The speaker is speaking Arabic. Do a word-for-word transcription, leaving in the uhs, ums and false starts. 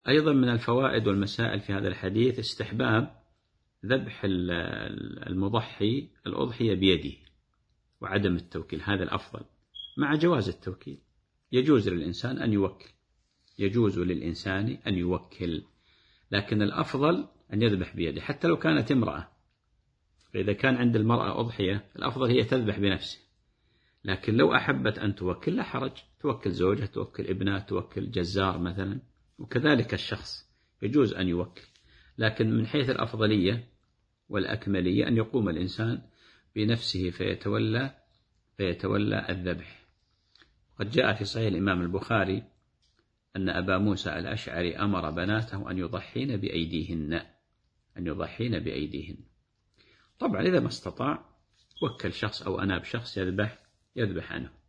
أيضا من الفوائد والمسائل في هذا الحديث استحباب ذبح المضحي الأضحية بيده وعدم التوكيل، هذا الأفضل، مع جواز التوكيل. يجوز للإنسان أن يوكل، يجوز للإنسان أن يوكل، لكن الأفضل أن يذبح بيده حتى لو كانت امرأة. فإذا كان عند المرأة أضحية الأفضل هي تذبح بنفسه، لكن لو أحبت أن توكل لا حرج، توكل زوجها، توكل ابنها، توكل جزار مثلا، وكذلك الشخص يجوز أن يوكل. لكن من حيث الأفضلية والأكملية أن يقوم الإنسان بنفسه فيتولى فيتولى الذبح. قد جاء في صحيح الإمام البخاري أن أبا موسى الأشعري أمر بناته أن يضحين بأيديهن أن يضحين بأيديهن طبعا إذا ما استطاع وكل شخص أو أناب شخص يذبح يذبح عنه.